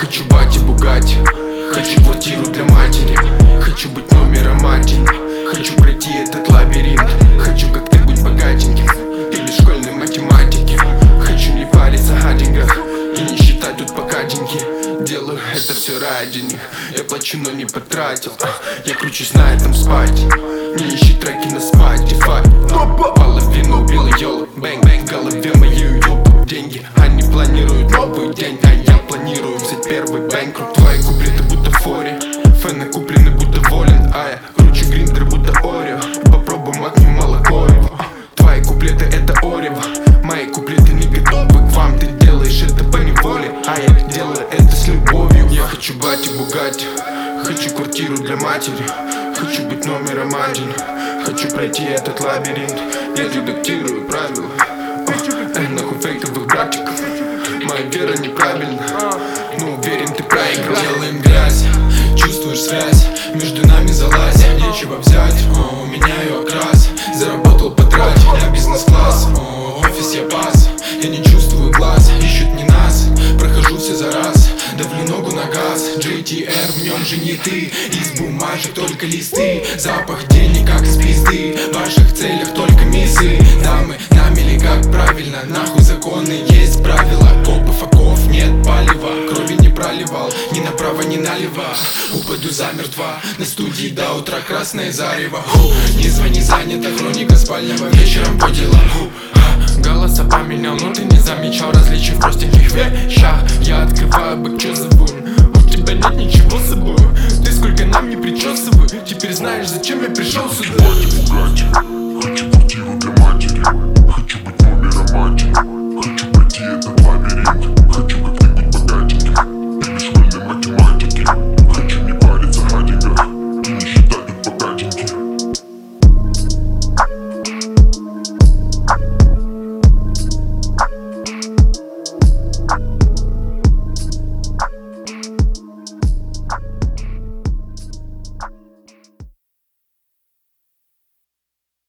Хочу бати Бугатти, хочу квартиру для матери, хочу быть номером один, хочу пройти этот лабиринт. Хочу как ты быть богатеньким или школьной математики. Хочу не париться о деньгах и не считать тут пока деньги. Делаю это все ради них. Я плачу, но не потратил. Я кручусь на этом спать. Не ищи треки на Spotify. Половину убил ёлок, бэнг-бэнг в голове мою ёб. Деньги, они планируют новый день, а я планирую взять первый бэнкрут. Твои куплеты будто фори, фэны куплены будто волен, а я кручу гриндер будто Орео. Попробуй макни молоко его. Твои куплеты это Орево, мои куплеты не готовы к вам. Ты делаешь это по неволе, а я делаю это с любовью. Я хочу бати Бугатти, хочу квартиру для матери, хочу быть номером один, хочу пройти этот лабиринт. Я редактирую правила. Нахуй фейковых братиков, моя вера неправильна, но уверен ты проиграл. Делаем грязь, чувствуешь связь, между нами залазь. Нечего взять, у меня ее окрас. Заработал, потратил, я бизнес-класс. Офис я пас, я не чувствую глаз. Ищут не нас, прохожу все за раз. Давлю ногу на газ, JTR, в нем же не ты. Из бумажек только листы, запах денег как из пизды. В ваших целях только миссы. Дамы, нами ли как правильно, нахуй законы, есть правила. Копов, оков, нет палева, крови не проливал, ни направо, ни налево. Упаду замертво, на студии до утра красное зарево. Не звони, занята хроника спального вечером по делам. Голоса поменял, но ты не замечал различий в простеньких вещах. Я открываю бэк, чё забыл? У тебя нет ничего с собой. Ты сколько нам не причесывай. Теперь знаешь, зачем я пришел сюда.